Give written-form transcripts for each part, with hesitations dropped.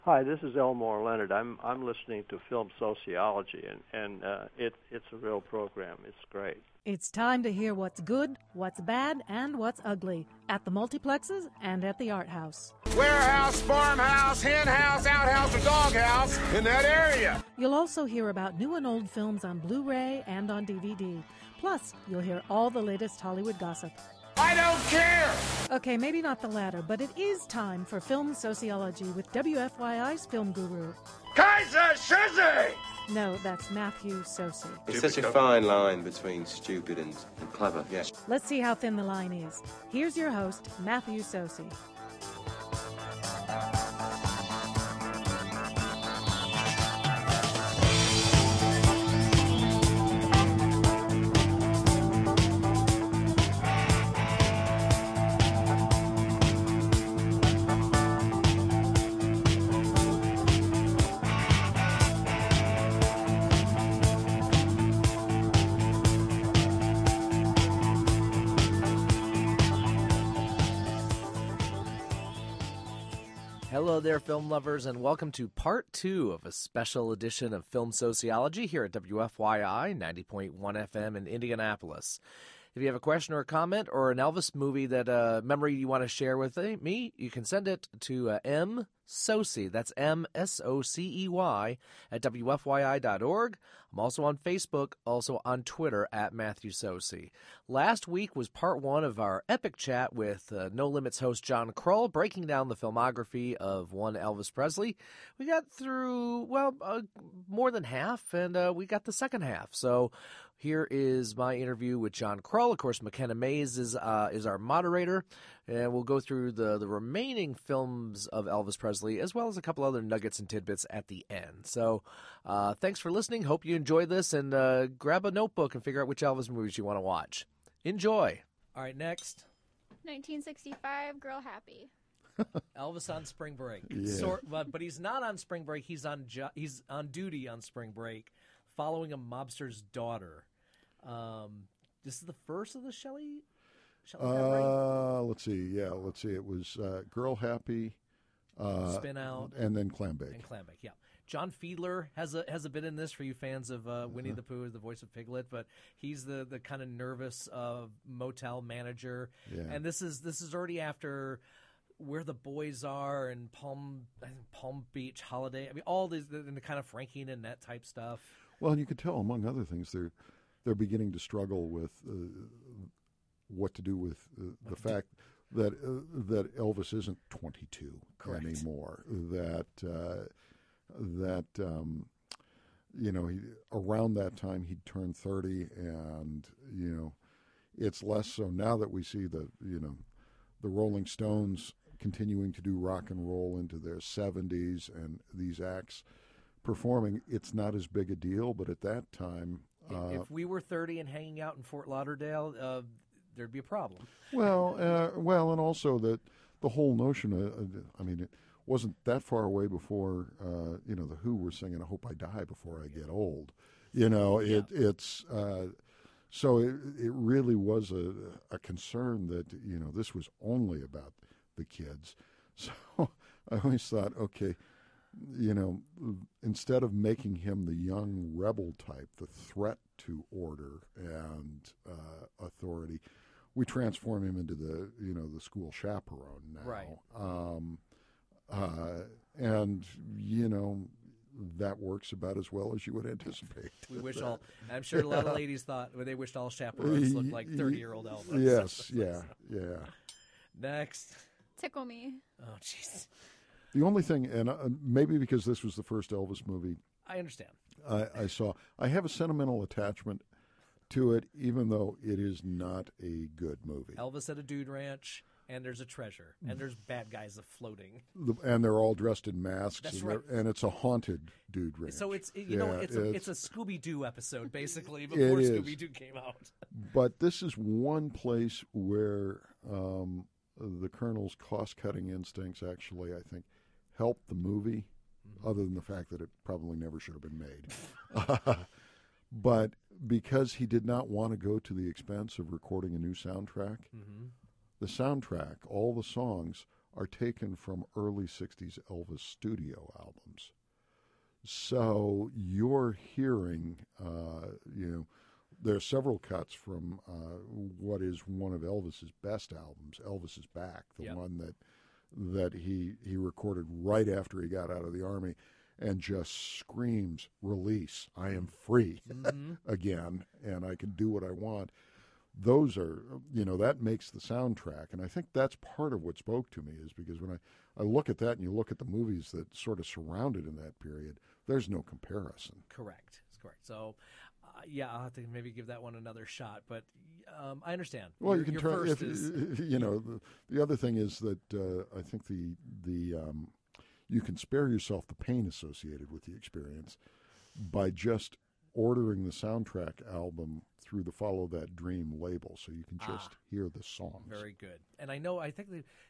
Hi, this is Elmore Leonard. I'm listening to Film Sociology, and it's a real program. It's great. It's time to hear what's good, what's bad, and what's ugly at the multiplexes and at the art house. Warehouse, farmhouse, hen house, outhouse, or doghouse in that area. You'll also hear about new and old films on Blu-ray and on DVD. Plus, you'll hear all the latest Hollywood gossip. I don't care! Okay, maybe not the latter, but it is time for Film Sociology with WFYI's film guru. Kaiser Shizzy! No, that's Matthew Sosi. It's such a fine line between stupid and clever, yes. Let's see how thin the line is. Here's your host, Matthew Sosi. Hello there, film lovers, and welcome to part 2 of a special edition of Film Sociology here at WFYI 90.1 FM in Indianapolis. If you have a question or a comment or an Elvis movie that memory you want to share with me, you can send it to msocey, that's M-S-O-C-E-Y, at WFYI.org. I'm also on Facebook, also on Twitter at Matthew Sosi. Last week was part 1 of our epic chat with No Limits host John Krull, breaking down the filmography of one Elvis Presley. We got through, more than half, and we got the second half. So here is my interview with John Krull. Of course, McKenna Mays is our moderator, and we'll go through the remaining films of Elvis Presley, as well as a couple other nuggets and tidbits at the end. So thanks for listening. Hope you enjoy this, and grab a notebook and figure out which Elvis movies you want to watch. Enjoy. All right, next. 1965, Girl Happy. Elvis on spring break. Yeah. But he's not on spring break. He's on duty on spring break, following a mobster's daughter. This is the first of the Shelley Let's see. Yeah, let's see. It was Girl Happy, Spin Out, and then Clambake. Yeah. John Fiedler has a bit in this for you fans of Winnie the Pooh, the voice of Piglet, but he's the kind of nervous motel manager. Yeah. And this is already after Where the Boys Are and Palm Beach Holiday. I mean, all these and the kind of Frankie and Annette type stuff. Well, and you could tell, among other things, they're beginning to struggle with what to do with the fact that Elvis isn't 22 Correct. anymore. Around that time he'd turned 30, and it's less so now that we see the Rolling Stones continuing to do rock and roll into their 70s and these acts performing. It's not as big a deal, but at that time, if we were 30 and hanging out in Fort Lauderdale, there'd be a problem. Well, and also that the whole notion it wasn't that far away before the Who were singing "I Hope I Die Before I Get Old." So it really was a concern that this was only about the kids. So I always thought, okay, instead of making him the young rebel type, the threat to order and authority, we transform him into the school chaperone now. Right. And that works about as well as you would anticipate. We wish I'm sure a lot of ladies thought they wished all chaperones looked like 30-year-old Elvis. Yes, yeah. Next. Tickle Me. Oh, jeez. The only thing, and maybe because this was the first Elvis movie I understand. I saw, I have a sentimental attachment to it, even though it is not a good movie. Elvis at a dude ranch, and there's a treasure, and there's bad guys floating. And they're all dressed in masks. That's and, right. And it's a haunted dude ranch. So it's a Scooby-Doo episode, basically, before Scooby-Doo came out. But this is one place where the Colonel's cost-cutting instincts actually, I think, helped the movie, other than the fact that it probably never should have been made. But because he did not want to go to the expense of recording a new soundtrack, the soundtrack, all the songs, are taken from early 60s Elvis studio albums. So you're hearing, there are several cuts from what is one of Elvis's best albums, Elvis is Back, the one that he recorded right after he got out of the Army, and just screams, release, I am free again, and I can do what I want. Those are, that makes the soundtrack. And I think that's part of what spoke to me, is because when I look at that and you look at the movies that sort of surrounded in that period, there's no comparison. Correct. So, I'll have to maybe give that one another shot. But I understand. Well, you can turn, the other thing is that I think you can spare yourself the pain associated with the experience by just ordering the soundtrack album through the Follow That Dream label, so you can just hear the songs. Very good. And I think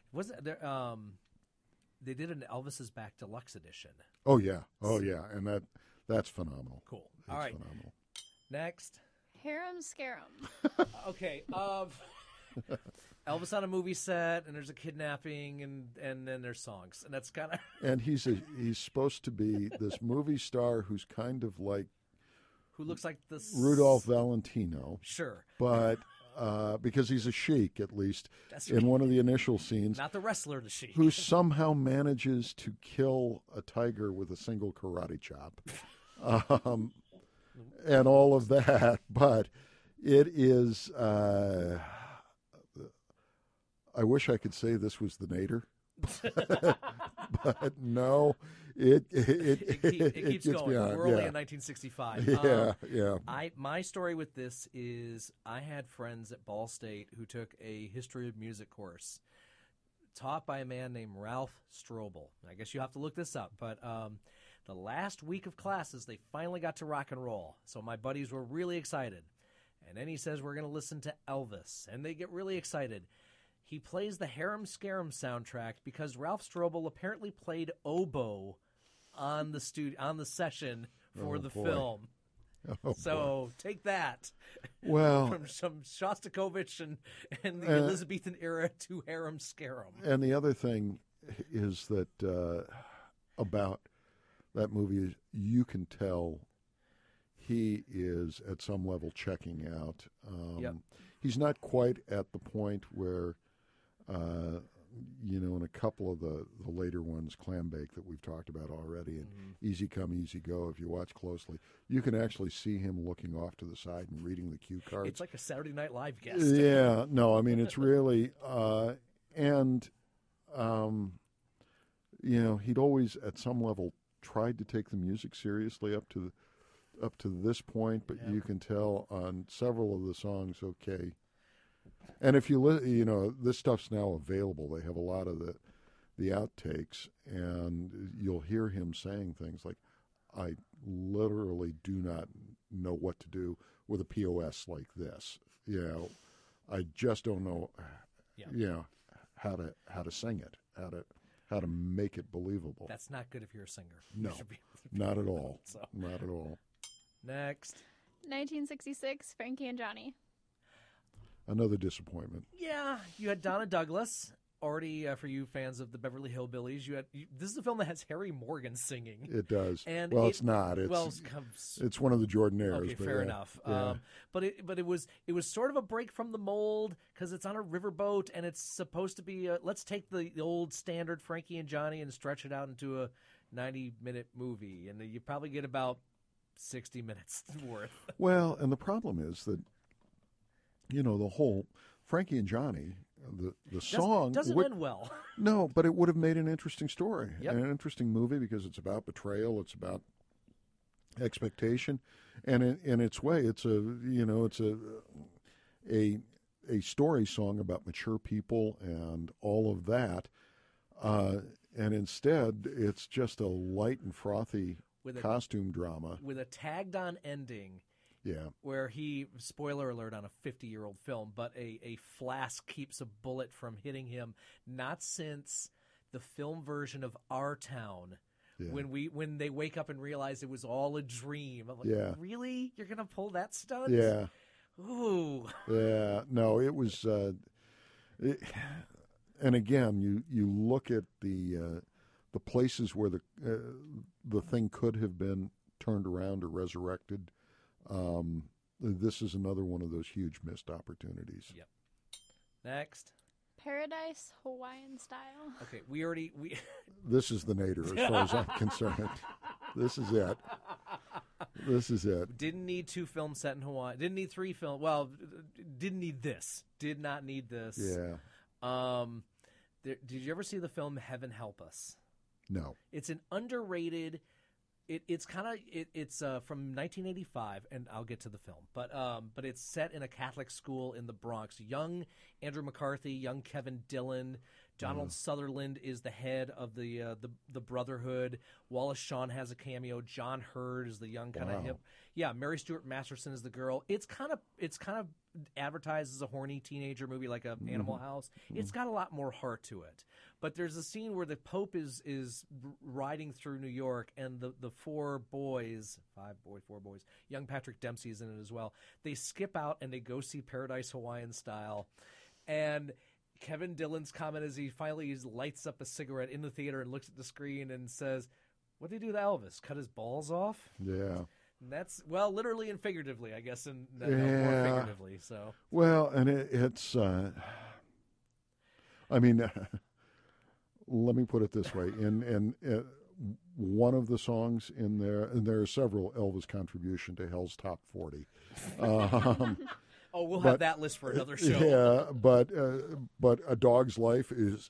they did an Elvis is Back Deluxe edition. Oh yeah, and that's phenomenal. Cool. That's all right, phenomenal. Next. Harem Scarum. Okay. Elvis on a movie set, and there's a kidnapping, and then there's songs, and that's kind of. And he's supposed to be this movie star who's kind of like. Who looks like this Rudolph Valentino. Sure. But because he's a sheik, at least, That's in one of the initial scenes. Not the wrestler, the sheik. Who somehow manages to kill a tiger with a single karate chop. And all of that. But it is, I wish I could say this was the Nader. But no, it keeps gets going. beyond. We're only in 1965. Yeah. My story with this is I had friends at Ball State who took a history of music course taught by a man named Ralph Strobel. I guess you have to look this up, but the last week of classes, they finally got to rock and roll. So my buddies were really excited. And then he says, we're going to listen to Elvis. And they get really excited. He plays the Harem Scarum soundtrack because Ralph Strobel apparently played oboe on the session for the film. So take that. Well, from some Shostakovich and the Elizabethan era to Harem Scarum. And the other thing is that about that movie is you can tell he is at some level checking out. He's not quite at the point where. In a couple of the later ones, Clambake that we've talked about already, and Easy Come, Easy Go, if you watch closely, you can actually see him looking off to the side and reading the cue cards. It's like a Saturday Night Live guest. Yeah, no, I mean, it's really, he'd always, at some level, tried to take the music seriously up to this point, but you can tell on several of the songs, okay. And if you this stuff's now available. They have a lot of the outtakes, and you'll hear him saying things like, "I literally do not know what to do with a POS like this. I just don't know, how to sing it, how to make it believable." That's not good if you're a singer. No, not at all. Not at all. Next. 1966, Frankie and Johnny. Another disappointment. Yeah, you had Donna Douglas. Already, for you fans of the Beverly Hillbillies, this is a film that has Harry Morgan singing. It does. And it's not. It's one of the Jordanaires. Okay, fair enough. Yeah. But it was sort of a break from the mold because it's on a riverboat and it's supposed to be let's take the old standard Frankie and Johnny and stretch it out into a 90-minute movie, and you probably get about 60 minutes worth. Well, and the problem is that the whole Frankie and Johnny. The song doesn't end well. No, but it would have made an interesting story yep. and an interesting movie because it's about betrayal, it's about expectation, and in its way, it's a story song about mature people and all of that, and instead it's just a light and frothy costume drama with a tagged-on ending. Yeah. Where spoiler alert on a 50-year-old film, but a flask keeps a bullet from hitting him, not since the film version of Our Town, when they wake up and realize it was all a dream. I'm like, really? You're going to pull that stunt? Yeah. Ooh. Yeah. No, it was... and again, you look at the places where the thing could have been turned around or resurrected. This is another one of those huge missed opportunities. Yep. Next. Paradise Hawaiian Style. Okay, we. This is the nadir as far as I'm concerned. This is it. This is it. Didn't need 2 films set in Hawaii. Didn't need 3 films. Well, didn't need this. Did not need this. Yeah. Did you ever see the film Heaven Help Us? No. It's an underrated. It's from 1985, and I'll get to the film. But it's set in a Catholic school in the Bronx. Young Andrew McCarthy, young Kevin Dillon, Donald Sutherland is the head of the Brotherhood. Wallace Shawn has a cameo. John Hurd is the young kind of hip. Yeah, Mary Stuart Masterson is the girl. It's kind of advertised as a horny teenager movie, like a Animal House. It's got a lot more heart to it. But there's a scene where the Pope is riding through New York, and the 4 boys, young Patrick Dempsey's in it as well. They skip out and they go see Paradise Hawaiian Style, and Kevin Dillon's comment is he finally lights up a cigarette in the theater and looks at the screen and says, "What did they do to Elvis? Cut his balls off?" Yeah. And that's, well, literally and figuratively, I guess, and more figuratively. So. Well, and it's. I mean, let me put it this way: in one of the songs in there, and there are several Elvis contribution to Hell's Top 40. Oh, we'll have that list for another show. Yeah, but A Dog's Life is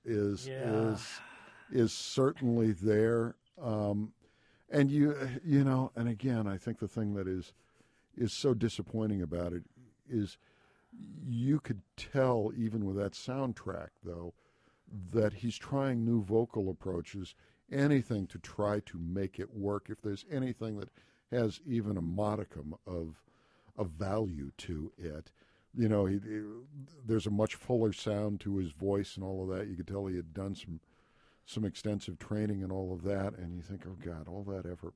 certainly there, and you know, and again, I think the thing that is so disappointing about it is you could tell even with that soundtrack though that he's trying new vocal approaches, anything to try to make it work. If there's anything that has even a modicum of value to it. You know, there's a much fuller sound to his voice and all of that. You could tell he had done some extensive training and all of that. And you think, oh, God, all that effort,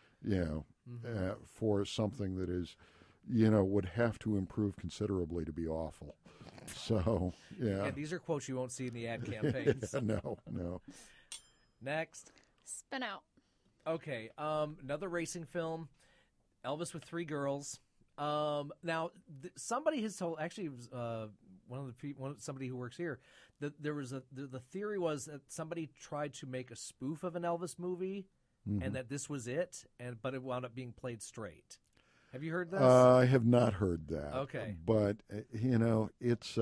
for something that is, would have to improve considerably to be awful. So, yeah. Yeah, these are quotes you won't see in the ad campaigns. No. Next. Spin Out. Okay, another racing film. Elvis with 3 girls. Now, somebody has told. Actually, it was somebody who works here. That there was the theory was that somebody tried to make a spoof of an Elvis movie, and that this was it, but it wound up being played straight. Have you heard this? I have not heard that. Okay, but it's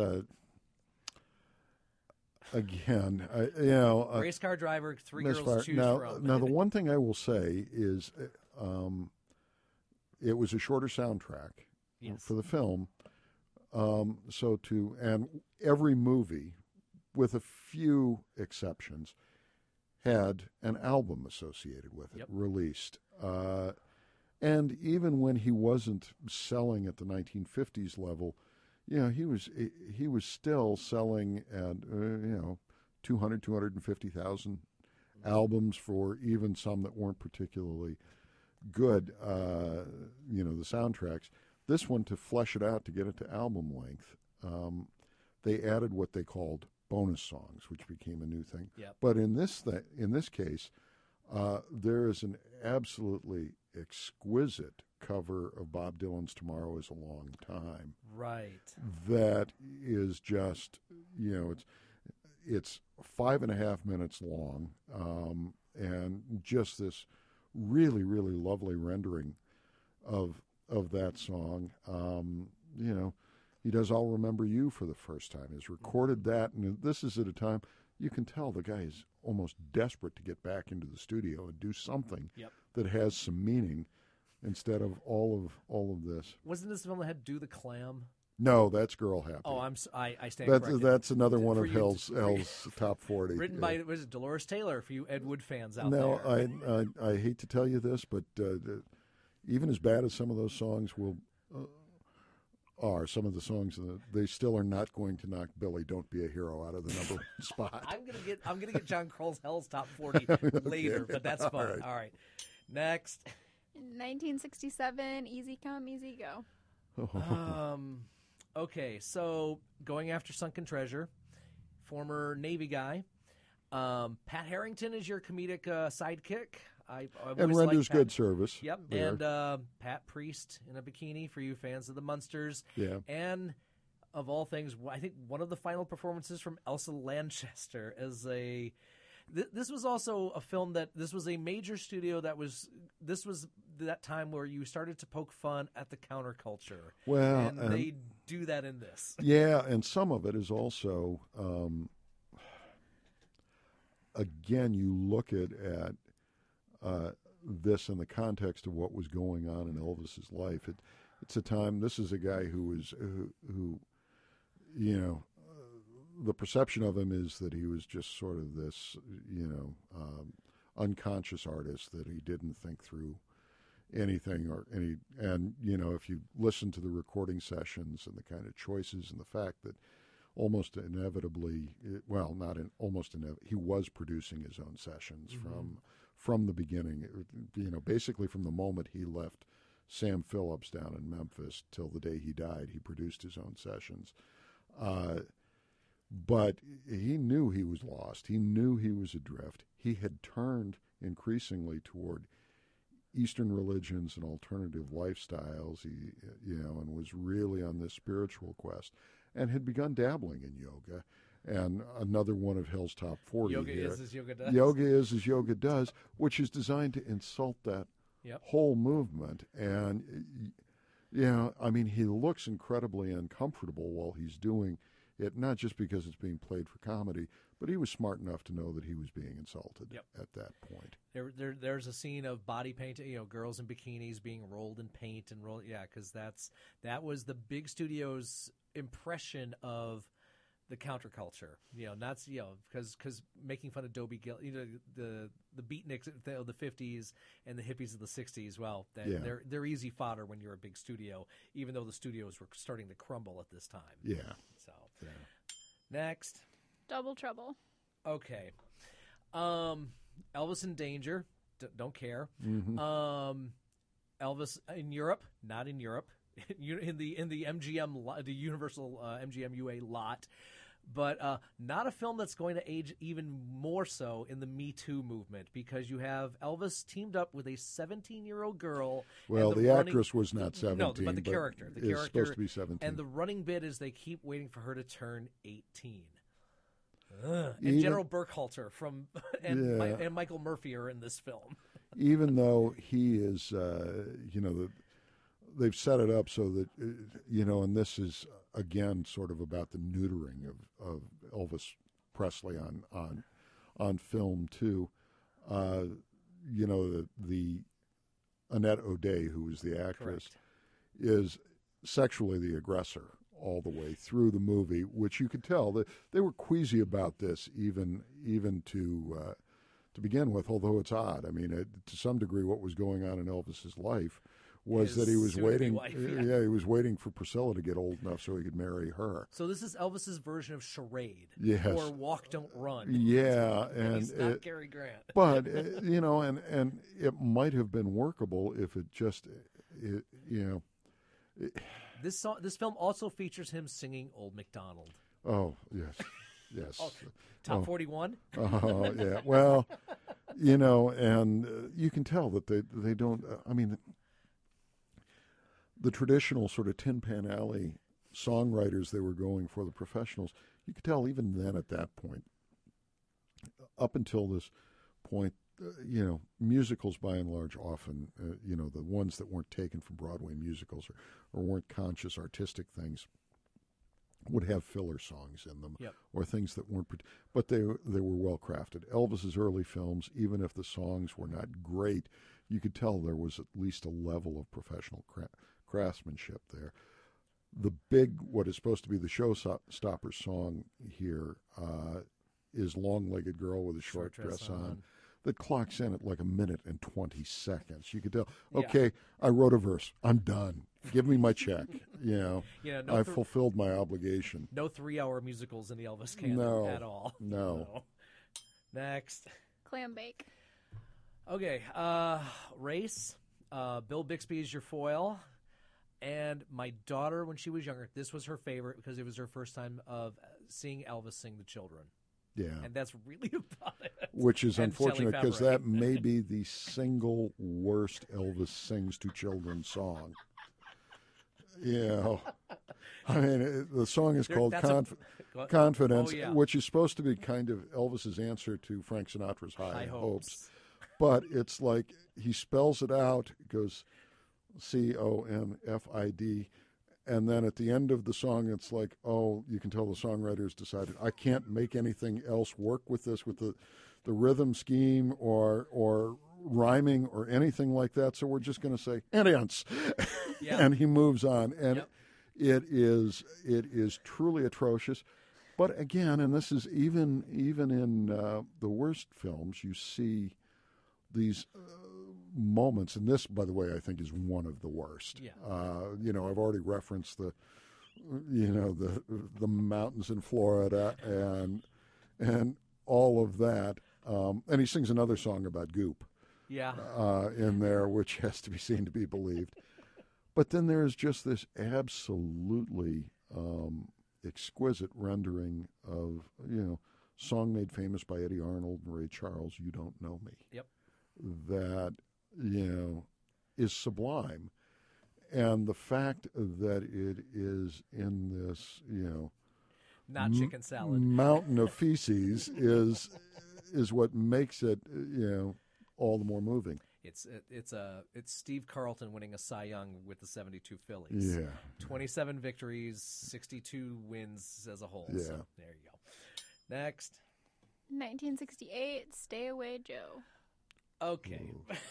again, race car driver, 3 girls to choose from. Now, the one thing I will say is. It was a shorter soundtrack for the film, and every movie, with a few exceptions, had an album associated with it, released. And even when he wasn't selling at the 1950s level, he was still selling at 250,000 albums for even some that weren't particularly good, the soundtracks. This one, to flesh it out, to get it to album length, they added what they called bonus songs, which became a new thing. Yep. But in this case, there is an absolutely exquisite cover of Bob Dylan's "Tomorrow Is a Long Time." Right. That is just, it's 5.5 minutes long, and just this really, really lovely rendering of that song. He does "I'll Remember You" for the first time. He's recorded that, and this is at a time you can tell the guy is almost desperate to get back into the studio and do something that has some meaning instead of all of this. Wasn't this the film that had "Do the Clam"? No, that's "Girl Happy." Oh, I stand corrected. That's another one of Hell's Top 40. Written by Dolores Taylor, for you Ed Wood fans out there. No, I hate to tell you this, but even as bad as some of those songs are, some of the songs they still are not going to knock Billy "Don't Be a Hero" out of the number 1 spot. I'm gonna get John Kroll's Hell's Top 40 later, but that's fun. All right. Next. 1967, Easy Come, Easy Go. Okay, so Going After Sunken Treasure, former Navy guy. Pat Harrington is your comedic sidekick. I And always renders liked Pat. good service. Yep, there. and Pat Priest in a bikini for you fans of the Munsters. Yeah. And of all things, I think one of the final performances from Elsa Lanchester as a. This was also a film that this was a major studio this was that time where you started to poke fun at the counterculture. Well, and they do that in this. Yeah, and some of it is also, again, you look at this in the context of what was going on in Elvis's life. It's a time. This is a guy who the perception of him is that he was just sort of this, unconscious artist, that he didn't think through anything and if you listen to the recording sessions and the kind of choices and the fact that almost inevitably, he was producing his own sessions from the beginning, basically from the moment he left Sam Phillips down in Memphis till the day he died, he produced his own sessions. But he knew he was lost. He knew he was adrift. He had turned increasingly toward Eastern religions and alternative lifestyles, and was really on this spiritual quest, and had begun dabbling in yoga. And another one of Hill's top 40 Yoga here. is as yoga does. Yoga is as yoga does, which is designed to insult that whole movement. And, he looks incredibly uncomfortable while he's doing it, not just because it's being played for comedy, but he was smart enough to know that he was being insulted at that point. There's a scene of body painting, girls in bikinis being rolled in paint and because that was the big studio's impression of the counterculture. Because making fun of Dobie Gill, the beatniks of the 50s and the hippies of the 60s. Well, they're easy fodder when you're a big studio, even though the studios were starting to crumble at this time. Yeah. So, next. Double Trouble. Okay. Elvis in Danger. Don't care. Mm-hmm. Elvis in Europe. Not in Europe. in the MGM, the Universal MGM UA lot. But not a film that's going to age even more so in the Me Too movement, because you have Elvis teamed up with a 17-year-old girl. Well, the actress was not 17. No, but the character. The character is supposed to be 17. And the running bit is they keep waiting for her to turn 18. And General Burkhalter and Michael Murphy are in this film. Even though he is, they've set it up so that, and this is, again, sort of about the neutering of Elvis Presley on film, too. The Annette O'Day, who was the actress, is sexually the aggressor all the way through the movie, which you could tell that they were queasy about this even to begin with, although it's odd. I mean, to some degree, what was going on in Elvis's life was that he was waiting. Wife, he was waiting for Priscilla to get old enough so he could marry her. So this is Elvis's version of Charade, yes, or Walk Don't Run. Yeah, and he's not Cary Grant. But and it might have been workable if it just, This film also features him singing Old MacDonald. Oh yes. Top 41. Oh yeah. Well, and you can tell that they don't. The traditional sort of Tin Pan Alley songwriters they were going for, the professionals, you could tell even then at that point, up until this point, musicals by and large often, the ones that weren't taken from Broadway musicals or weren't conscious artistic things would have filler songs in them or things that weren't, but they were well crafted. Elvis's early films, even if the songs were not great, you could tell there was at least a level of professional craftsmanship there. The big, what is supposed to be the showstopper song here, is Long-Legged Girl with a Short Dress On, that clocks in at like 1 minute and 20 seconds. You could tell, okay, I wrote a verse. I'm done. Give me my check. I've fulfilled my obligation. No 3-hour musicals in the Elvis canon at all. No. Next. Clam Bake. Okay, Race. Bill Bixby is your foil. And my daughter, when she was younger, this was her favorite because it was her first time of seeing Elvis sing to children. Yeah. And that's really about it. Which is And unfortunate Shelley because Fabares. that may be the single worst Elvis sings to children song. I mean, the song is called Confidence, Oh, yeah. which is supposed to be kind of Elvis's answer to Frank Sinatra's High Hopes. But it's like he spells it out, it goes CONFID, and then at the end of the song, it's like, oh, you can tell the songwriters decided, I can't make anything else work with this, with the rhythm scheme or rhyming or anything like that, so we're just going to say, Indians. Yeah. And he moves on. And Yep. it is truly atrocious. But again, and this is even in the worst films, you see these moments, and this, by the way, I think is one of the worst. Yeah. I've already referenced the mountains in Florida and all of that. And he sings another song about goop. Yeah. In there, which has to be seen to be believed. But then there's just this absolutely exquisite rendering of, song made famous by Eddie Arnold and Ray Charles, You Don't Know Me. Yep. That, is sublime. And the fact that it is in this, Not chicken salad. mountain of feces is what makes it, all the more moving. It's Steve Carlton winning a Cy Young with the 72 Phillies. Yeah. 27 victories, 62 wins as a whole. Yeah. So there you go. Next. 1968, Stay Away Joe. Okay.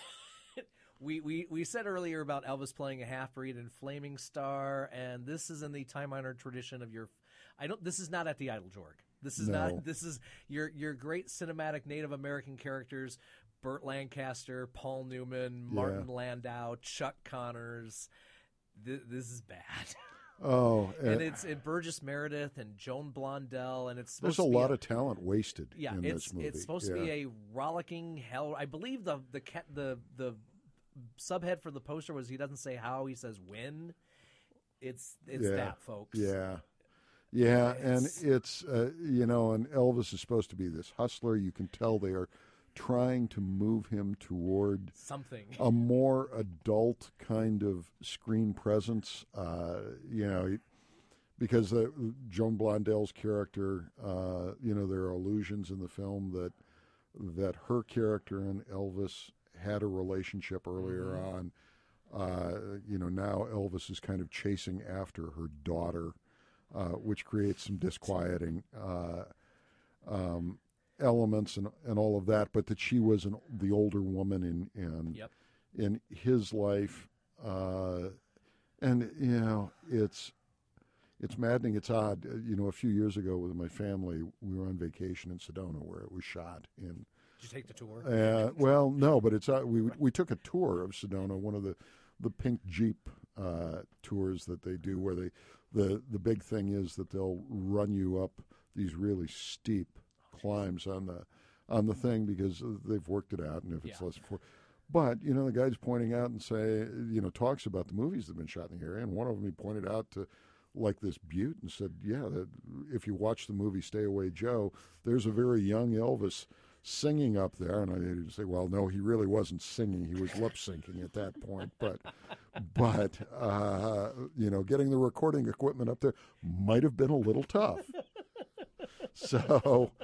We said earlier about Elvis playing a half-breed in Flaming Star, and this is in the time-honored tradition of this is not at the Idle Jorg. This is No. not. This is your great cinematic Native American characters: Burt Lancaster, Paul Newman, Martin Landau, Chuck Connors. This is bad. Oh, and it's Burgess Meredith and Joan Blondell, and it's there's supposed a to be lot of talent wasted in it's this movie. it's supposed to be a rollicking hell. I believe the subhead for the poster was he doesn't say how, he says when. It's that, folks. Yeah, and it's and Elvis is supposed to be this hustler. You can tell they are trying to move him toward something, a more adult kind of screen presence. Because Joan Blondell's character, there are allusions in the film that her character and Elvis had a relationship earlier on. Now Elvis is kind of chasing after her daughter, which creates some disquieting elements and all of that, but that she was the older woman in his life, it's maddening. It's odd. A few years ago with my family, we were on vacation in Sedona where it was shot in. Did you take the tour? Well, no, but it's we took a tour of Sedona, one of the pink Jeep tours that they do, where the big thing is that they'll run you up these really steep climbs on the thing because they've worked it out, and if it's less than 4. But the guy's pointing out and talks about the movies that have been shot in the area, and one of them he pointed out to like this butte and said, that if you watch the movie Stay Away Joe, there's a very young Elvis singing up there. And I didn't say, well, no, he really wasn't singing. He was lip syncing at that point. But getting the recording equipment up there might have been a little tough. So,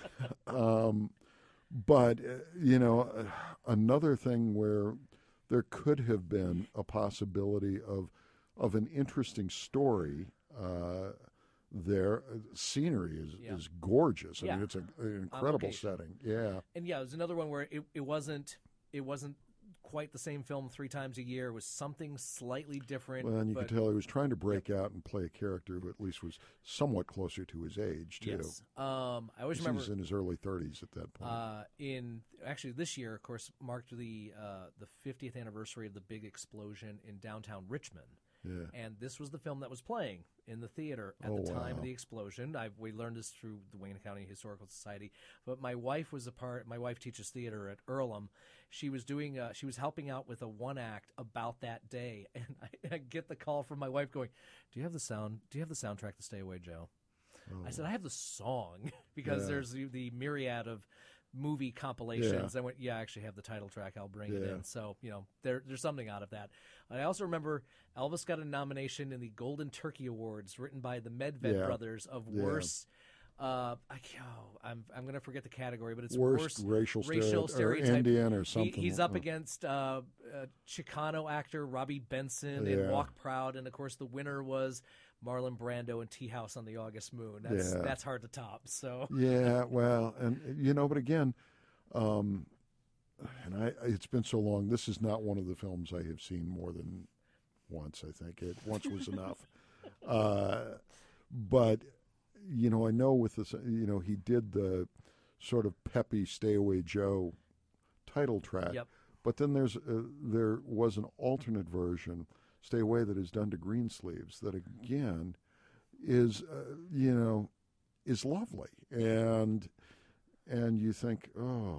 another thing where there could have been a possibility of an interesting story there. Scenery is gorgeous. I mean, it's an incredible setting. Yeah. And it was another one where it wasn't quite the same film 3 times a year. It was something slightly different. Well, and you could tell he was trying to break out and play a character who at least was somewhat closer to his age, too. Yes. I always remember he was in his early 30s at that point. Actually, this year, of course, marked the 50th anniversary of the big explosion in downtown Richmond. Yeah. And this was the film that was playing in the theater at the time of the explosion. We learned this through the Wayne County Historical Society. But my wife was my wife teaches theater at Earlham. She was doing. She was helping out with a one act about that day, and I get the call from my wife going, "Do you have the soundtrack to Stay Away Joe?" I said, I have the song because there's the myriad of movie compilations. I went, I actually have the title track. I'll bring it in. So, there's something out of that. I also remember Elvis got a nomination in the Golden Turkey Awards written by the Medved brothers of worst. I'm going to forget the category, but it's worst racial stereotype or Indian or something. He's up against Chicano actor Robbie Benson in Walk Proud, and of course the winner was Marlon Brando in Tea House on the August Moon. That's hard to top. So well, and but again, it's been so long. This is not one of the films I have seen more than once. I think once was enough, but. I know with this, he did the sort of peppy "Stay Away Joe" title track, but then there was an alternate version, "Stay Away," that is done to Greensleeves. That again is is lovely, and you think,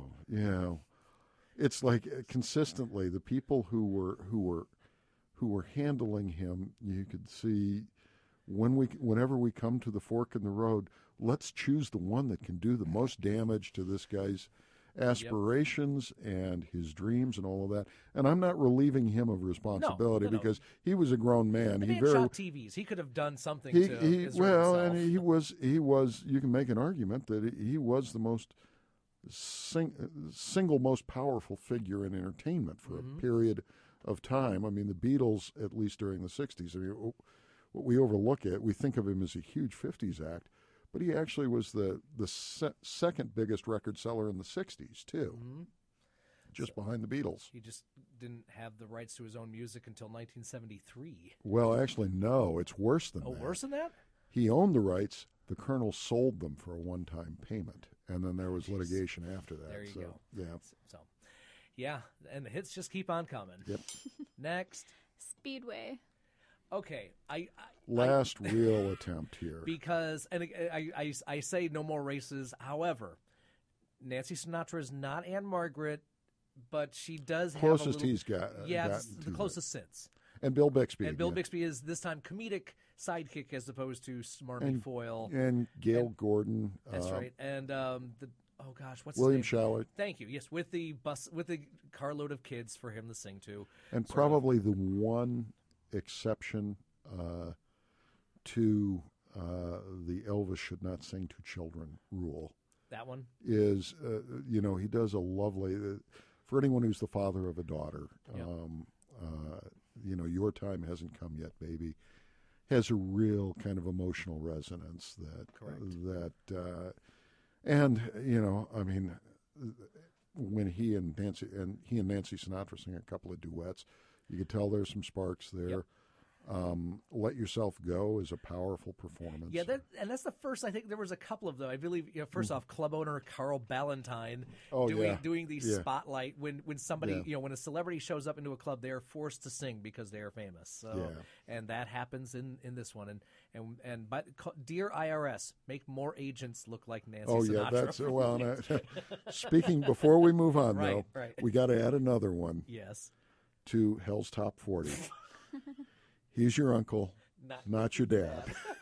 it's like consistently the people who were handling him, you could see. Whenever we come to the fork in the road, let's choose the one that can do the most damage to this guy's aspirations and his dreams and all of that. And I'm not relieving him of responsibility because he was a grown man. He shot TVs. He could have done something to himself. And he was. You can make an argument that he was the most single most powerful figure in entertainment for a period of time. I mean, the Beatles, at least during the '60s. I mean. What we overlook we think of him as a huge 50s act, but he actually was the second biggest record seller in the 60s, too, just behind the Beatles. He just didn't have the rights to his own music until 1973. Well, actually, no, it's worse than that. Oh, worse than that? He owned the rights. The Colonel sold them for a one-time payment, and then there was litigation after that. There you go. Yeah. And the hits just keep on coming. Yep. Next. Speedway. Okay, last real attempt here because, and I say no more races. However, Nancy Sinatra is not Anne Margaret, but she does have closest a little, he's got. The closest since. And Bill Bixby. And Bill Bixby is this time comedic sidekick as opposed to smarmy foil. And Gail Gordon. That's right. And what's William his name? Shallot. Thank you. Yes, with the carload of kids for him to sing to. And probably the one exception to the Elvis should not sing to children rule. That one is, he does a lovely, for anyone who's the father of a daughter, Your Time Hasn't Come Yet, Baby, has a real kind of emotional resonance when he and Nancy Sinatra sing a couple of duets, you could tell there's some sparks there. Yep. Let Yourself Go is a powerful performance. Yeah, that's the first. I think there was a couple of them. I believe, first off, club owner Carl Ballantine doing the spotlight when somebody, when a celebrity shows up into a club, they are forced to sing because they are famous. So, and that happens in this one. But dear IRS, make more agents look like Nancy Sinatra. Speaking before we move on, right. we got to add another one. Yes. To Hell's Top 40. He's your uncle, not your dad.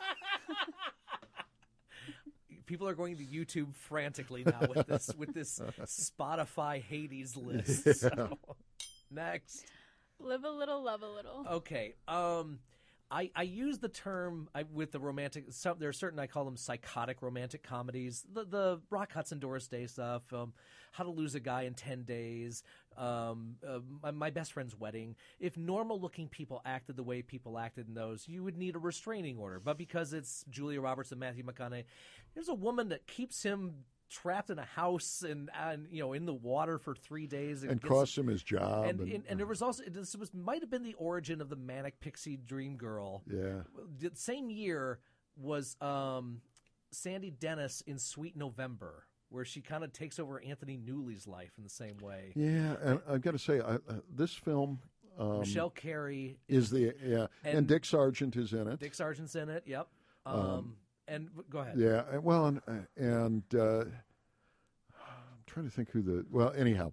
People are going to YouTube frantically now with this Spotify Hades list. So, next. Live a little, love a little. Okay. I use the term with the romantic. There are certain, I call them psychotic romantic comedies. The Rock Hudson, Doris Day stuff. How to Lose a Guy in 10 Days. My Best Friend's Wedding. If normal-looking people acted the way people acted in those, you would need a restraining order. But because it's Julia Roberts and Matthew McConaughey, there's a woman that keeps him trapped in a house and in the water for 3 days and costs him his job. And there was also might have been the origin of the manic pixie dream girl. Yeah. The same year was Sandy Dennis in Sweet November, where she kind of takes over Anthony Newley's life in the same way. Yeah, and I've got to say, this film. Michelle Carey is and Dick Sargent is in it. Dick Sargent's in it. Yep. And go ahead. Yeah, well, and I'm trying to think anyhow.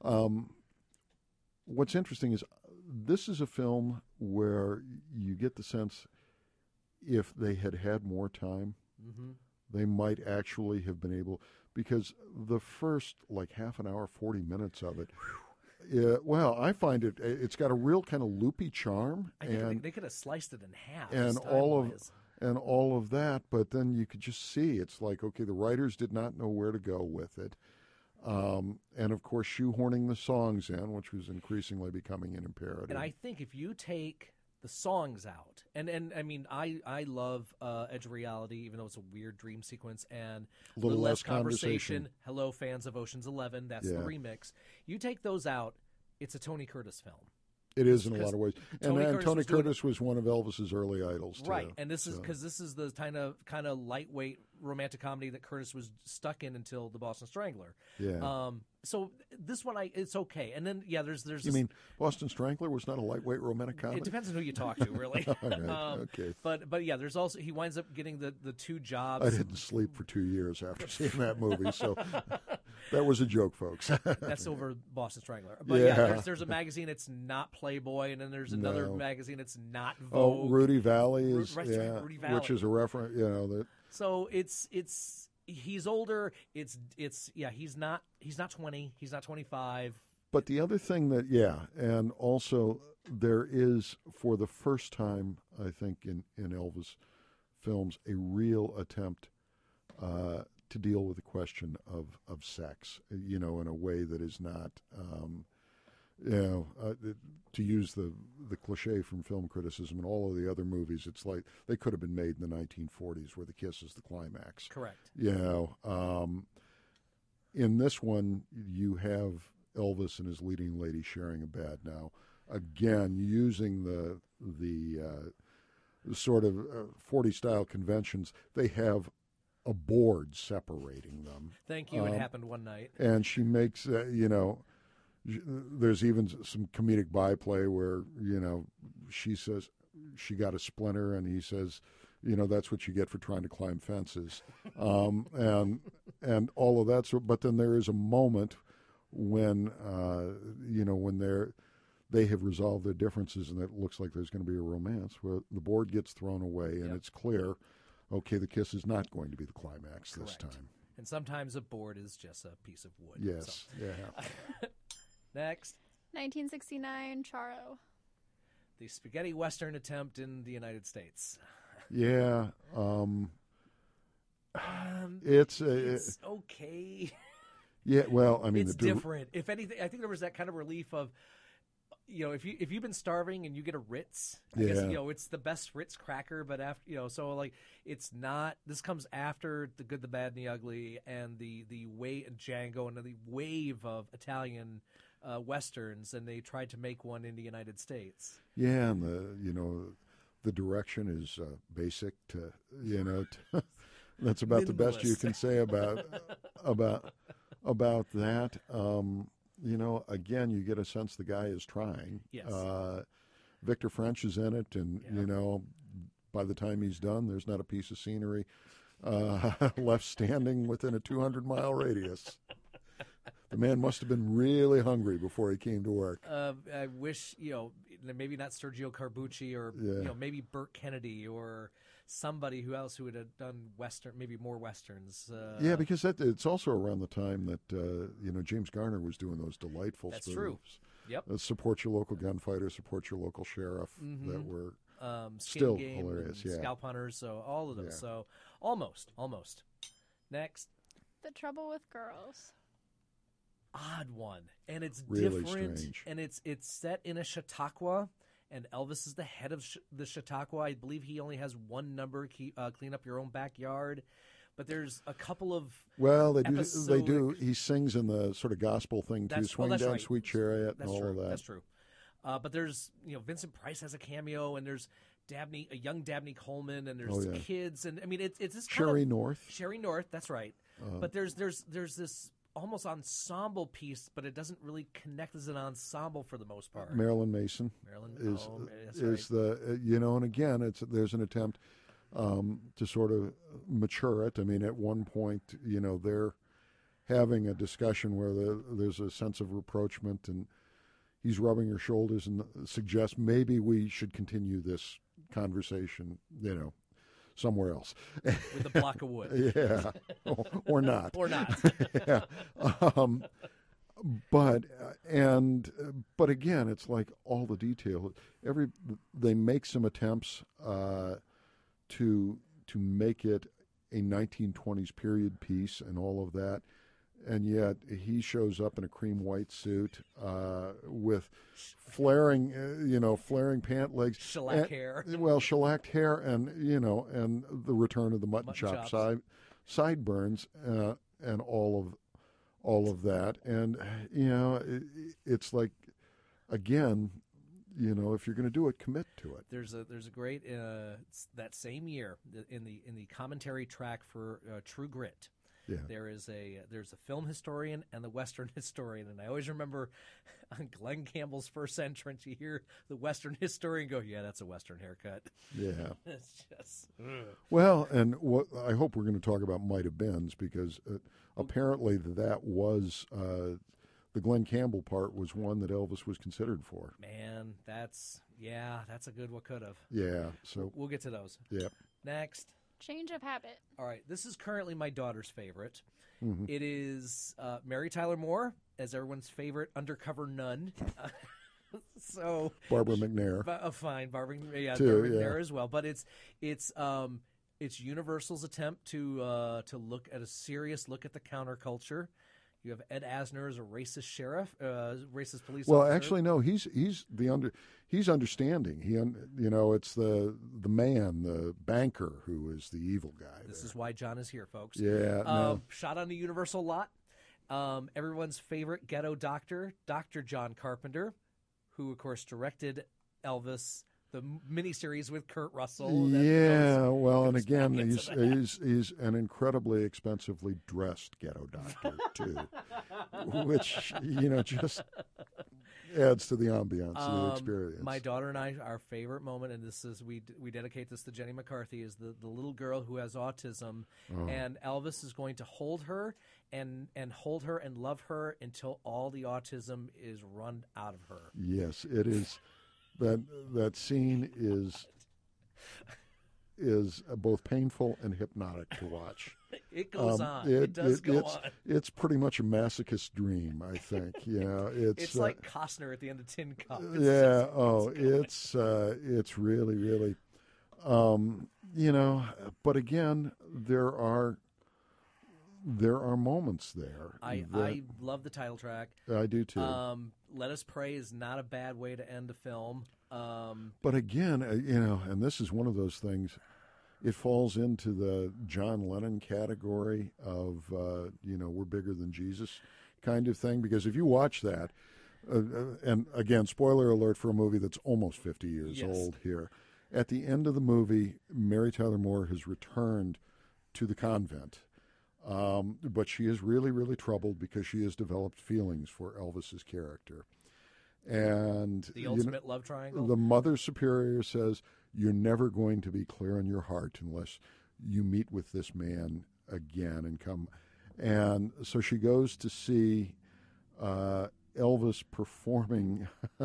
What's interesting is this is a film where you get the sense if they had had more time, they might actually have been able, because the first like half an hour, 40 minutes of it, well, I find it's got a real kind of loopy charm, and they could have sliced it in half, and all of that. But then you could just see it's like, okay, the writers did not know where to go with it, and of course shoehorning the songs in, which was increasingly becoming an imperative. And I think if you take the songs out, and I mean, I love Edge of Reality, even though it's a weird dream sequence, and Little Less Conversation. Hello, fans of Ocean's 11. That's the remix. You take those out, it's a Tony Curtis film. It is in a lot of ways, and Tony Curtis was one of Elvis's early idols, too. Right? And this is because this is the kind of lightweight romantic comedy that Curtis was stuck in until The Boston Strangler. Yeah. So this one, it's okay. And then there's. You mean Boston Strangler was not a lightweight romantic comedy? It depends on who you talk to, really. Right, okay. But yeah, there's also he winds up getting the two jobs. I didn't sleep for 2 years after seeing that movie, so that was a joke, folks. That's over Boston Strangler. But there's a magazine. It's not Playboy, and then there's another magazine. It's not Vogue. Oh, Rudy Valley is Rudy Valley, which is a reference. That. So it's he's older. He's not 20. He's not 25. But the other thing that and also there is, for the first time, I think in Elvis films, a real attempt to deal with the question of sex, in a way that is not, to use the cliche from film criticism and all of the other movies, it's like they could have been made in the 1940s where the kiss is the climax. Correct. In this one, you have Elvis and his leading lady sharing a bed. Now, again, using the sort of 40-style conventions, they have a board separating them. Thank you. It happened one night. And she makes, there's even some comedic byplay where, she says she got a splinter, and he says, that's what you get for trying to climb fences, and all of that. So, but then there is a moment when, when they have resolved their differences, and it looks like there's going to be a romance, where the board gets thrown away, and it's clear, okay, the kiss is not going to be the climax this time. And sometimes a board is just a piece of wood. Yes. So. Yeah. Next. 1969, Charo. The spaghetti western attempt in the United States. Yeah. It's okay. Yeah, well, I mean, it's different. If anything, I think there was that kind of relief of, if you've been starving and you get a Ritz, I guess, it's the best Ritz cracker, but after, so like, it's not, this comes after The Good, the Bad, and the Ugly, and the Django, and the wave of Italian westerns, and they tried to make one in the United States. Yeah, and the direction is basic to, that's about the best you can say about that. Again, you get a sense the guy is trying. Yes. Victor French is in it, and by the time he's done, there's not a piece of scenery left standing within a 200-mile radius. The man must have been really hungry before he came to work. I wish, maybe not Sergio Carbucci, or maybe Burt Kennedy, or somebody who would have done maybe more westerns. Because it's also around the time that James Garner was doing those delightful. That's spoofs. true. Yep. Support your local gunfighter, support your local sheriff. Mm-hmm. That were still Game, hilarious. Yeah. Scalp Hunters. So all of those. Yeah. So almost. Next. The Trouble with Girls. Odd one, and it's really different, strange. And it's set in a Chautauqua, and Elvis is the head of the Chautauqua. I believe he only has one number: clean up your own backyard. But there's a couple of they do. He sings in the sort of gospel thing too, "Swing Down, right. Sweet Chariot," that's and all true. of that. That's true. But there's Vincent Price has a cameo, and there's a young Dabney Coleman, and there's kids, and I mean it's this Sherry North. Sherry North, that's right. But there's this almost ensemble piece, but it doesn't really connect as an ensemble for the most part. Marilyn Mason is the and again there's an attempt to sort of mature it. I mean, at one point, they're having a discussion where there's a sense of rapprochement, and he's rubbing her shoulders and suggests maybe we should continue this conversation, somewhere else. With a block of wood. Yeah, or not. Or not. Yeah. But again, it's like all the detail. They make some attempts to make it a 1920s period piece and all of that, and yet he shows up in a cream white suit with flaring pant legs, shellacked hair, and and the return of the mutton chop sideburns, and all of that, and it's like, again, if you're going to do it, commit to it. There's a great that same year in the commentary track for True Grit. Yeah. There's a film historian and the Western historian, and I always remember on Glenn Campbell's first entrance, you hear the Western historian go, "Yeah, that's a Western haircut." Yeah. It's just well, and what I hope we're going to talk about Might Have Beens, because apparently that was the Glenn Campbell part was one that Elvis was considered for. Man, that's a good what could have. Yeah, so we'll get to those. Yeah. Next. Change of habit. All right, this is currently my daughter's favorite. Mm-hmm. It is Mary Tyler Moore as everyone's favorite undercover nun. So Barbara McNair. Fine, Barbara Too, McNair as well. But it's Universal's attempt to look at a serious look at the counterculture. You have Ed Asner as a racist sheriff, racist police officer. Well, actually, no. He's understanding. It's the man, the banker, who is the evil guy. This is why John is here, folks. Yeah. No. Shot on the Universal lot. Everyone's favorite ghetto doctor, Dr. John Carpenter, who of course directed Elvis, the miniseries with Kurt Russell. Yeah, well, and again, he's an incredibly expensively dressed ghetto doctor too, which just adds to the ambiance of the experience. My daughter and I, our favorite moment, and this is we dedicate this to Jenny McCarthy, is the little girl who has autism, and Elvis is going to hold her and hold her and love her until all the autism is run out of her. Yes, it is. That scene is both painful and hypnotic to watch. It goes on. It does go on. It's pretty much a masochist dream, I think. It's like Costner at the end of Tin Cup. It's really, really, But again, there are moments there. I love the title track. I do too. Let Us Pray is not a bad way to end a film. But again, and this is one of those things, it falls into the John Lennon category of, we're bigger than Jesus kind of thing. Because if you watch that, and again, spoiler alert for a movie that's almost 50 years old here, at the end of the movie, Mary Tyler Moore has returned to the convent. But she is really, really troubled because she has developed feelings for Elvis's character. And the ultimate love triangle? The Mother Superior says, you're never going to be clear in your heart unless you meet with this man again and come. And so she goes to see Elvis performing,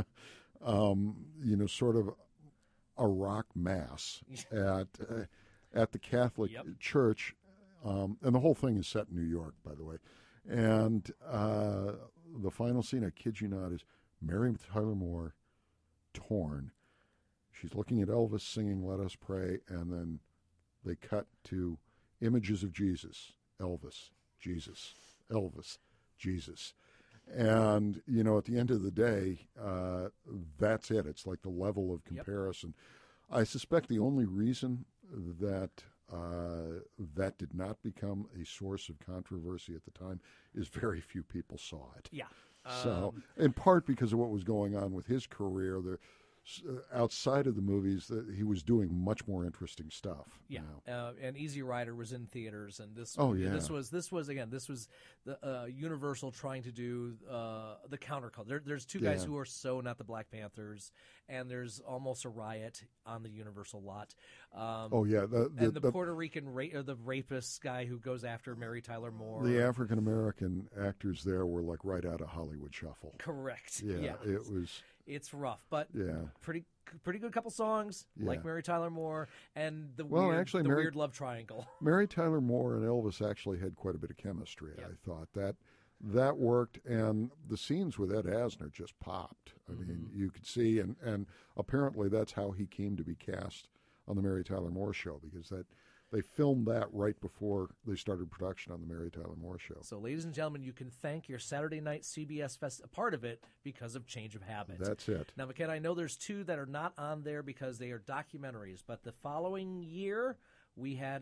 sort of a rock mass at the Catholic Church. And the whole thing is set in New York, by the way. And the final scene, I kid you not, is Mary Tyler Moore, torn. She's looking at Elvis singing Let Us Pray, and then they cut to images of Jesus. Elvis, Jesus, Elvis, Jesus. And, at the end of the day, that's it. It's like the level of comparison. I suspect the only reason that that did not become a source of controversy at the time is very few people saw it. Yeah. So, in part because of what was going on with his career, outside of the movies, he was doing much more interesting stuff. Yeah, and Easy Rider was in theaters, and this. This was the Universal trying to do the counterculture. There's two guys who are so not the Black Panthers, and there's almost a riot on the Universal lot. The Puerto Rican the rapist guy who goes after Mary Tyler Moore. The African American actors there were like right out of Hollywood Shuffle. Correct. Yeah, it was. It's rough, but Yeah. pretty good couple songs, like Yeah. Mary Tyler Moore and the actually, weird love triangle. Mary Tyler Moore and Elvis actually had quite a bit of chemistry. Yep. I thought that worked, and the scenes with Ed Asner just popped. I mean, you could see, and apparently that's how he came to be cast on the Mary Tyler Moore Show, because they filmed that right before they started production on the Mary Tyler Moore Show. So, ladies and gentlemen, you can thank your Saturday night CBS Fest, a part of it, because of Change of Habit. That's it. Now, McKenna, I know there's two that are not on there because they are documentaries, but the following year we had,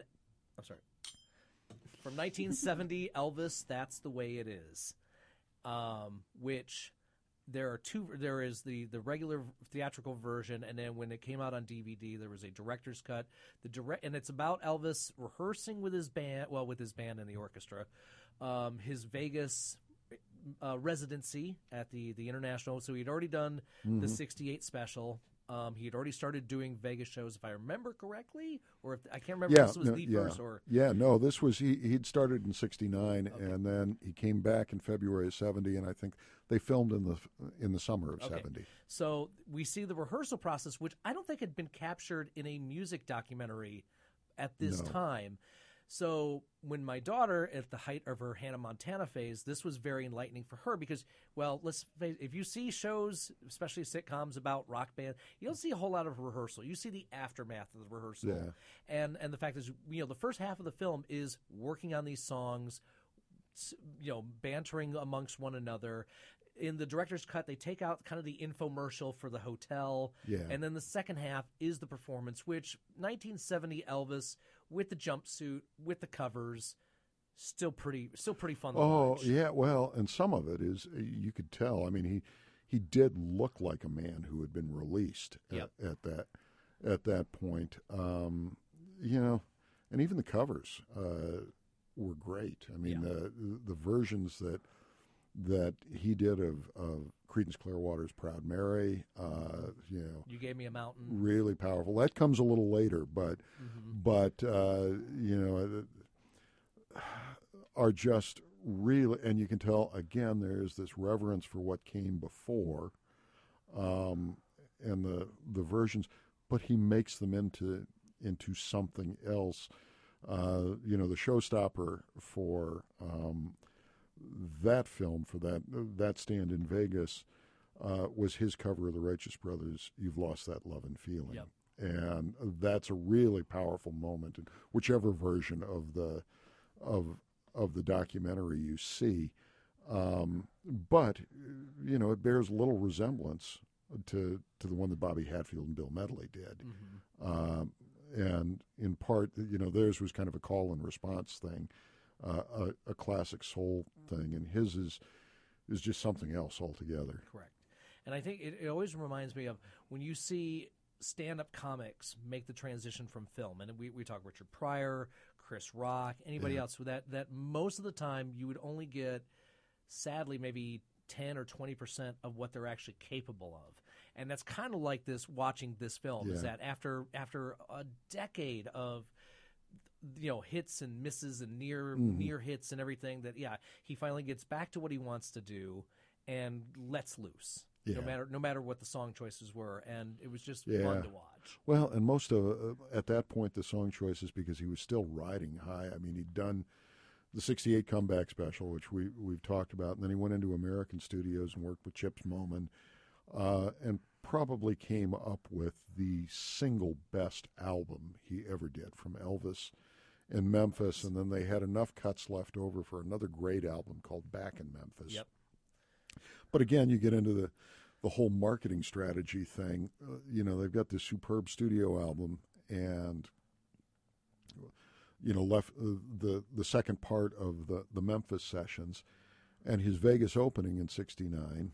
from 1970, Elvis, That's the Way It Is, which there are two. There is the regular theatrical version, and then when it came out on DVD, there was a director's cut. And it's about Elvis rehearsing with his band, and the orchestra, his Vegas residency at the International. So he'd already done the '68 special. He had already started doing Vegas shows, if I remember correctly, or if I can't remember if this was the first or. Yeah, no, this was he'd started in '69, and then he came back in February of '70, and I think they filmed in the summer of '70. So we see the rehearsal process, which I don't think had been captured in a music documentary at this time. So when my daughter, at the height of her Hannah Montana phase, this was very enlightening for her because, well, let's face it, if you see shows, especially sitcoms about rock band, you don't see a whole lot of rehearsal. You see the aftermath of the rehearsal. Yeah. And the fact is, the first half of the film is working on these songs, bantering amongst one another. In the director's cut, they take out kind of the infomercial for the hotel. Yeah. And then the second half is the performance, which 1970 Elvis with the jumpsuit, with the covers, still pretty fun to watch. Oh, yeah, well, and some of it is, you could tell. I mean, he did look like a man who had been released at that point. And even the covers were great. I mean, the versions that he did of Creedence Clearwater's Proud Mary, You Gave Me a Mountain. Really powerful. That comes a little later, but are just really, and you can tell, again, there's this reverence for what came before, and the versions, but he makes them into something else. The showstopper for that film, for that stand in Vegas, was his cover of the Righteous Brothers' "You've Lost That Love and Feeling." Yep. And that's a really powerful moment in whichever version of the documentary you see. But it bears little resemblance to the one that Bobby Hatfield and Bill Medley did. And in part, theirs was kind of a call and response thing, a classic soul thing, and his is just something else altogether. Correct. And I think it always reminds me of when you see stand-up comics make the transition from film. And we talk Richard Pryor, Chris Rock, anybody else with that most of the time you would only get, sadly, maybe 10 or 20% of what they're actually capable of. And that's kind of like this, watching this film, is that after a decade of hits and misses and near hits and everything, that he finally gets back to what he wants to do and lets loose. Yeah. No matter what the song choices were, and it was just fun to watch. Well, and most of at that point the song choices, because he was still riding high. I mean, he'd done the '68 comeback special, which we've talked about, and then he went into American Studios and worked with Chips Moman, and probably came up with the single best album he ever did from Elvis in Memphis, and then they had enough cuts left over for another great album called Back in Memphis. Yep. But again, you get into the whole marketing strategy thing. They've got this superb studio album, and left the second part of the Memphis sessions, and his Vegas opening in '69.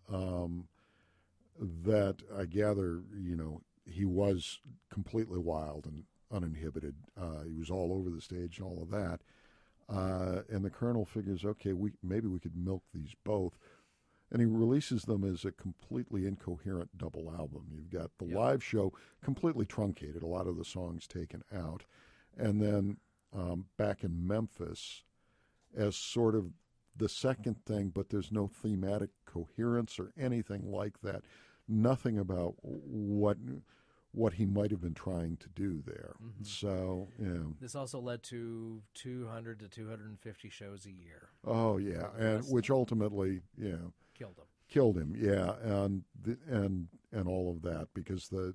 That I gather, he was completely wild and uninhibited. He was all over the stage and all of that. And the Colonel figures, okay, maybe we could milk these both. And he releases them as a completely incoherent double album. You've got the live show completely truncated, a lot of the songs taken out. And then Back in Memphis as sort of the second thing, but there's no thematic coherence or anything like that. nothing about what he might have been trying to do there. Mm-hmm. So, This also led to 200 to 250 shows a year. Oh yeah, and which ultimately, killed him. Yeah, and all of that, because the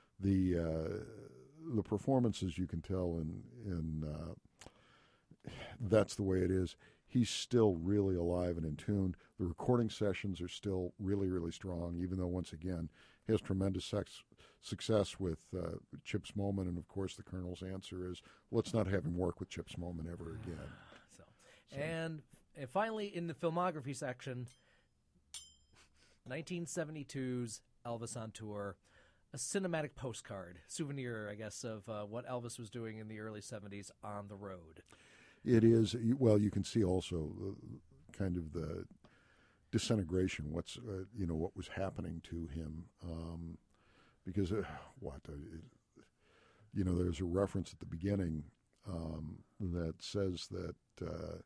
performances, you can tell in That's the Way It Is. He's still really alive and in tune. The recording sessions are still really, really strong, even though, once again, he has tremendous success with Chips Moman, and of course the Colonel's answer is, let's not have him work with Chips Moman ever again. And finally, in the filmography section, 1972's Elvis on Tour, a cinematic postcard, souvenir, I guess, of what Elvis was doing in the early 70s on the road. It is. Well, you can see also kind of the disintegration, what was happening to him, because there's a reference at the beginning that says that the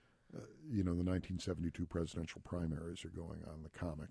1972 presidential primaries are going on. The comic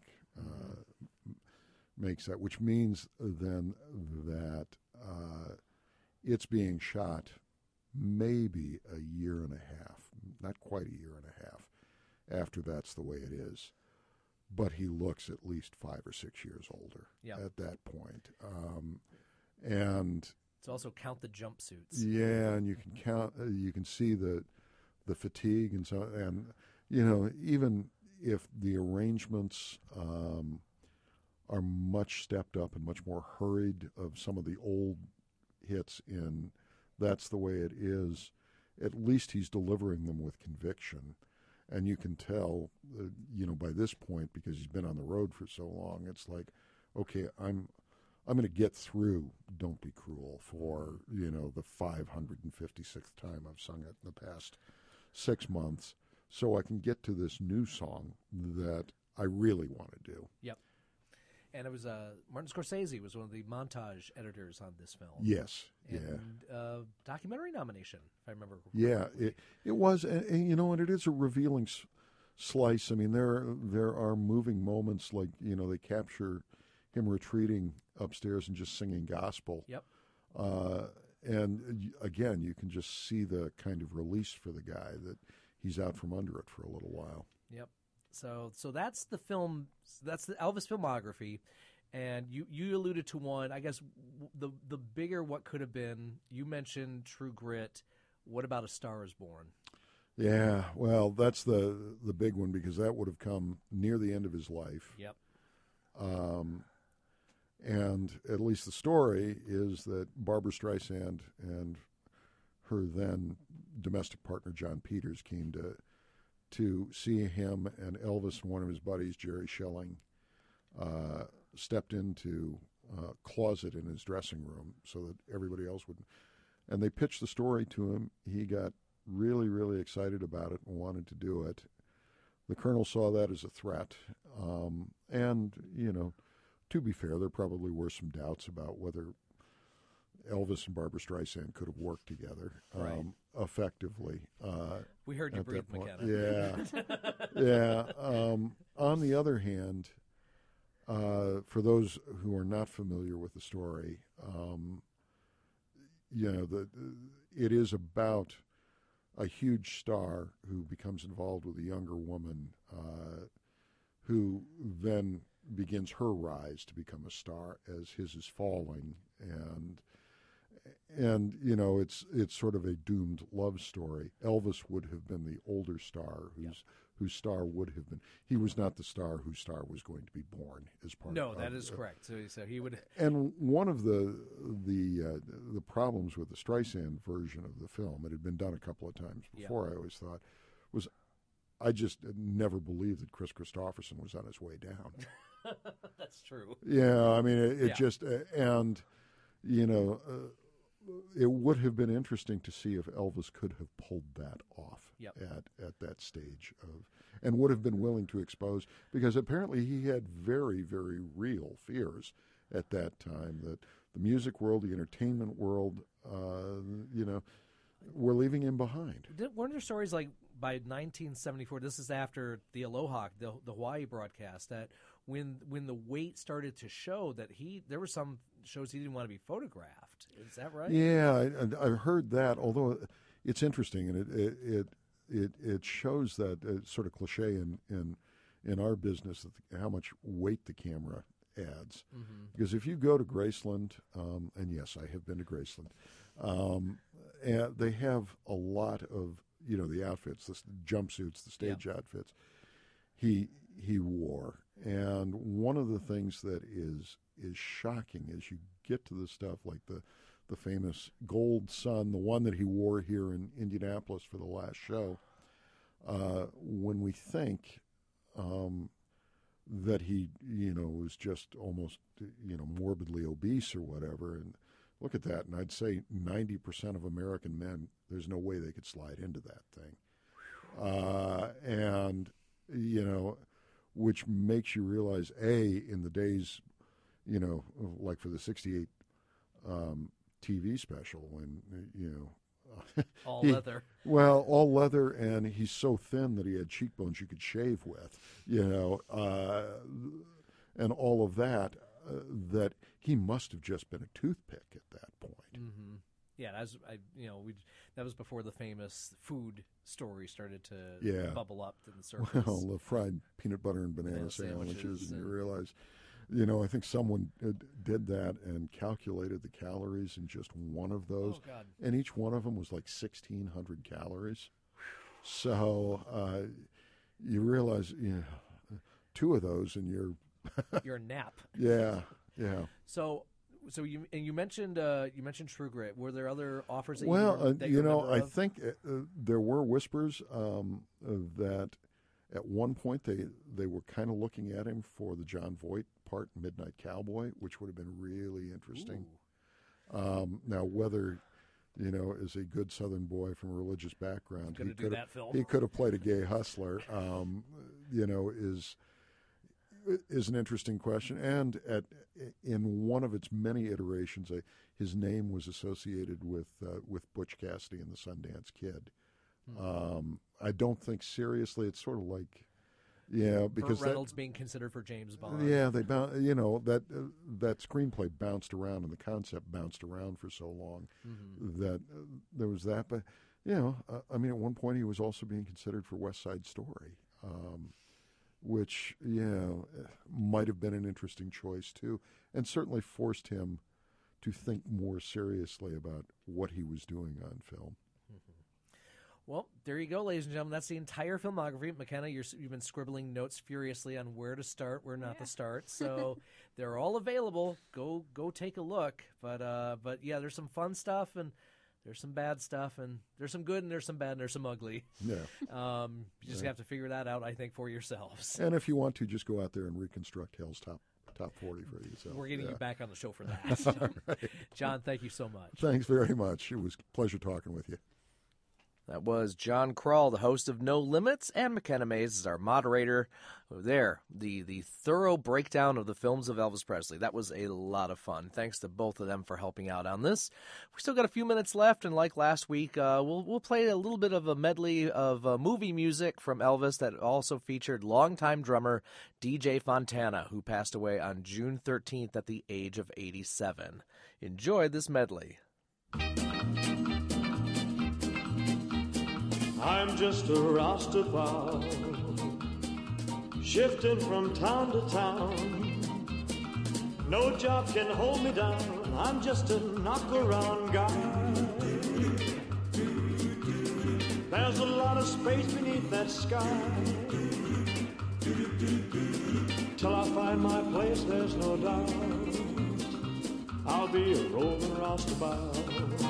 makes that, which means then that it's being shot maybe a year and a half, not quite a year and a half, after That's the Way It Is. But he looks at least 5 or 6 years older at that point. And it's also count the jumpsuits. Yeah, and you can count. You can see the fatigue and so. And even if the arrangements are much stepped up and much more hurried of some of the old hits in That's the Way It Is, at least he's delivering them with conviction. And you can tell, by this point, because he's been on the road for so long, it's like, okay, I'm going to get through Don't Be Cruel for, the 556th time I've sung it in the past 6 months, so I can get to this new song that I really want to do. Yep. And it was Martin Scorsese was one of the montage editors on this film. Yes, and documentary nomination, if I remember correctly. Yeah, it was, and and it is a revealing slice. I mean, there are moving moments, like they capture him retreating upstairs and just singing gospel. Yep. And again, you can just see the kind of release for the guy, that he's out from under it for a little while. Yep. So that's the film. That's the Elvis filmography, and you alluded to one. I guess the bigger what could have been. You mentioned True Grit. What about A Star Is Born? Yeah, well, that's the big one, because that would have come near the end of his life. Yep. And at least the story is that Barbra Streisand and her then domestic partner John Peters came to see him, and Elvis and one of his buddies, Jerry Schilling, stepped into a closet in his dressing room so that everybody else would. And they pitched the story to him. He got really, really excited about it and wanted to do it. The Colonel saw that as a threat. And, to be fair, there probably were some doubts about whether Elvis and Barbra Streisand could have worked together effectively. We heard you breathe, McKenna. Yeah. On the other hand, for those who are not familiar with the story, it is about a huge star who becomes involved with a younger woman who then begins her rise to become a star as his is falling, and it's sort of a doomed love story. Elvis would have been the older star whose star would have been. He was not the star whose star was going to be born as part. No, that is correct. So he would. And one of the problems with the Streisand version of the film, it had been done a couple of times before. I always thought was, I just never believed that Chris Christopherson was on his way down. That's true. Yeah, I mean, it just, and, it would have been interesting to see if Elvis could have pulled that off at that stage and would have been willing to expose, because apparently he had very, very real fears at that time that the music world, the entertainment world, were leaving him behind. Weren't there stories like by 1974, this is after the Aloha, the Hawaii broadcast, that when the weight started to show that there were some shows he didn't want to be photographed. Is that right? Yeah, I've heard that. Although it's interesting, and it shows that sort of cliche in our business that how much weight the camera adds. Mm-hmm. Because if you go to Graceland, and yes, I have been to Graceland, and they have a lot of the outfits, the jumpsuits, the stage outfits he wore. And one of the things that is shocking is you get to the stuff like the famous Gold Sun, the one that he wore here in Indianapolis for the last show. When we think that he, was just almost, morbidly obese or whatever, and look at that, and I'd say 90% of American men, there's no way they could slide into that thing. And, which makes you realize, in the days, like for the 68 TV special, when, all leather. Well, all leather, and he's so thin that he had cheekbones you could shave with, and all of that, that he must have just been a toothpick at that point. Mm-hmm. Yeah, that was before the famous food story started to bubble up in the surface. Well, the fried peanut butter and banana sandwiches, and you realize, I think someone did that and calculated the calories in just one of those, and each one of them was like 1,600 calories. So you realize, two of those, and your nap. Yeah. So you mentioned True Grit. Were there other offers that I think there were whispers that at one point they were kind of looking at him for the Jon Voight part, Midnight Cowboy, which would have been really interesting. Now, whether as a good Southern boy from a religious background, he could have played a gay hustler. Is an interesting question, and in one of its many iterations, his name was associated with Butch Cassidy and the Sundance Kid. I don't think seriously. It's sort of like, because Burt Reynolds being considered for James Bond. Yeah, that screenplay bounced around and the concept bounced around for so long that there was that. But at one point he was also being considered for West Side Story. Which, might have been an interesting choice, too, and certainly forced him to think more seriously about what he was doing on film. Mm-hmm. Well, there you go, ladies and gentlemen. That's the entire filmography. McKenna, you've been scribbling notes furiously on where to start, where not to start. So they're all available. Go take a look. But there's some fun stuff, and there's some bad stuff, and there's some good, and there's some bad, and there's some ugly. Yeah. You just have to figure that out, I think, for yourselves. And if you want to, just go out there and reconstruct Hell's Top 40 for yourself. We're getting you back on the show for that. All right. John, thank you so much. Thanks very much. It was a pleasure talking with you. That was John Krull, the host of No Limits, and McKenna Mays is our moderator. There, the thorough breakdown of the films of Elvis Presley. That was a lot of fun. Thanks to both of them for helping out on this. We still got a few minutes left, and like last week, we'll play a little bit of a medley of movie music from Elvis that also featured longtime drummer DJ Fontana, who passed away on June 13th at the age of 87. Enjoy this medley. I'm just a Rastafari, shifting from town to town. No job can hold me down, I'm just a knock-around guy. There's a lot of space beneath that sky. Till I find my place, there's no doubt I'll be a roving Rastafari.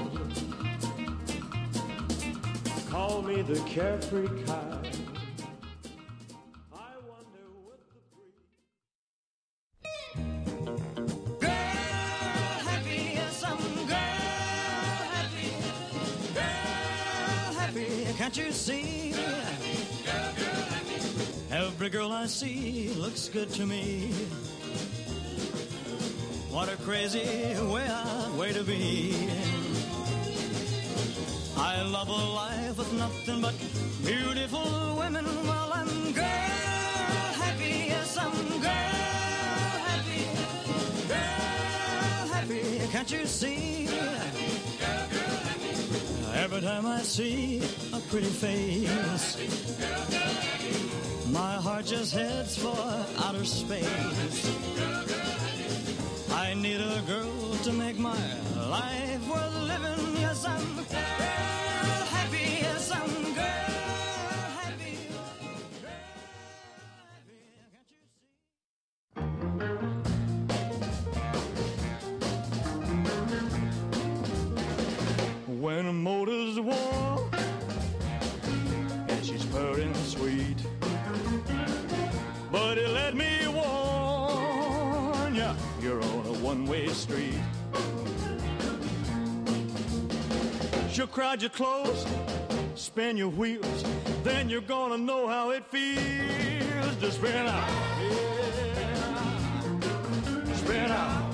Call me the carefree kind. I wonder what the breed. Girl happy, yes I'm girl happy. Girl happy, can't you see? Girl happy. Every girl I see looks good to me. What a crazy way to be. I love a life with nothing but beautiful women. Well, I'm girl happy, yes, I'm girl can't you see? Every time I see a pretty face, my heart just heads for outer space. I need a girl to make my life worth living. Yes, I'm girl happy. Yes, I'm girl happy. Girl happy. Can't you see? When a motor's warm and she's purring sweet, but it let me warn ya, you're on a one-way street. She'll crowd you close, spin your wheels, then you're gonna know how it feels to spin out. Yeah. Spin out.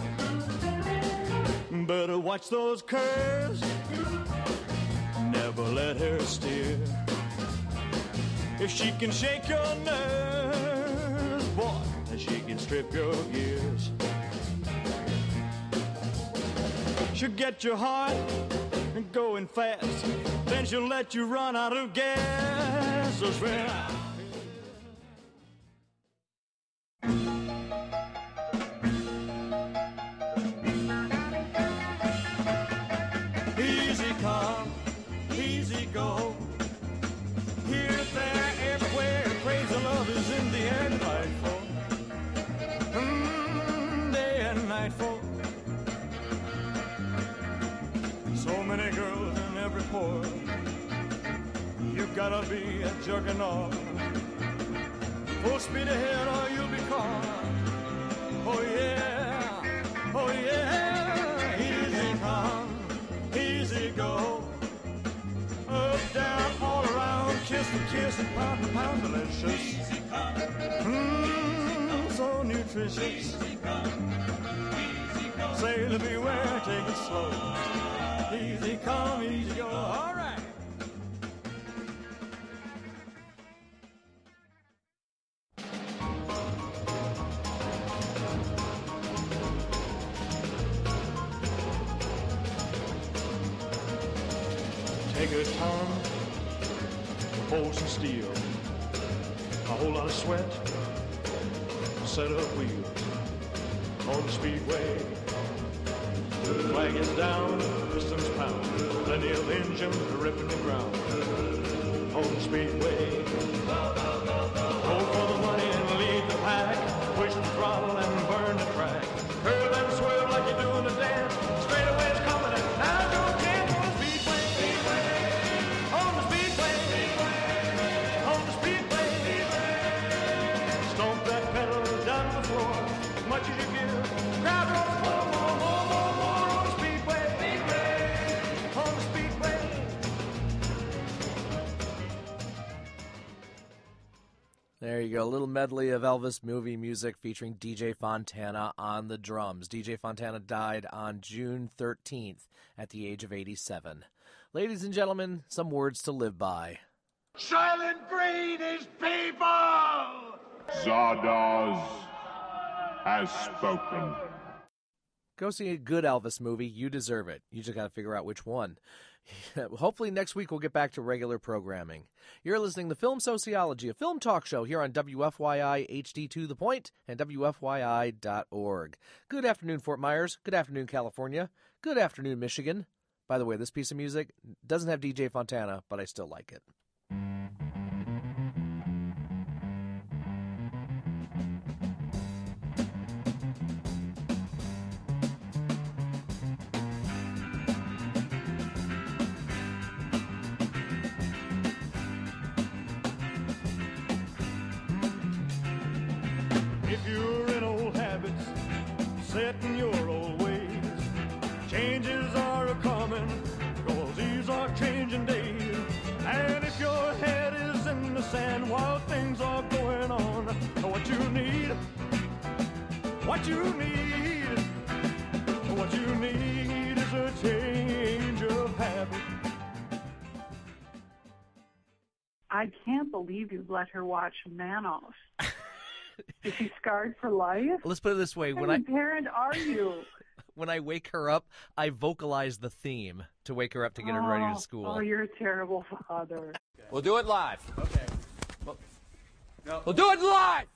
Better watch those curves, never let her steer. If she can shake your nerves, boy, she can strip your gears. She'll get your heart going fast, then she'll let you run out of gas. So spin out. Easy come, easy go. Here, there, everywhere, crazy love is in the air tonight, folks. Day and night, folks. So many girls in every port. You gotta be a juggernaut. Full speed ahead or you'll be caught. Oh yeah, oh yeah. Easy come, easy go. Up, down, all around, kiss for kiss and pound for pound, delicious. So nutritious. Sailor beware, take it slow. Easy come, easy go. All right. Take a ton, hold some steel, a whole lot of sweat, set up wheels on the speedway. The flag is down, pistons pound, plenty of engine ripping the ground. On the speedway, go for the money and lead the pack, push the throttle and burn the track. Curve and swerve like you're doing a dance, straightaway's coming and now go again. On the speedway, on the speedway, on the speedway. Stomp that pedal down to the floor, as much as you give. Crowd rolls more. There you go, a little medley of Elvis movie music featuring DJ Fontana on the drums. DJ Fontana died on June 13th at the age of 87. Ladies and gentlemen, some words to live by. Silent Green is people! Zardoz has spoken. Go see a good Elvis movie. You deserve it. You just got to figure out which one. Hopefully next week we'll get back to regular programming. You're listening to Film Sociology, a film talk show here on WFYI HD to the Point and WFYI.org. Good afternoon, Fort Myers. Good afternoon, California. Good afternoon, Michigan. By the way, this piece of music doesn't have DJ Fontana, but I still like it. If you're in old habits, set in your old ways, changes are a-coming, 'cause these are changing days. And if your head is in the sand while things are going on, what you need, what you need, what you need is a change of habit. I can't believe you let her watch Manos. Is she scarred for life? Let's put it this way: what kind of parent are you? when I wake her up, I vocalize the theme to wake her up to get her ready to school. Oh, you're a terrible father. We'll do it live. Okay. We'll do it live.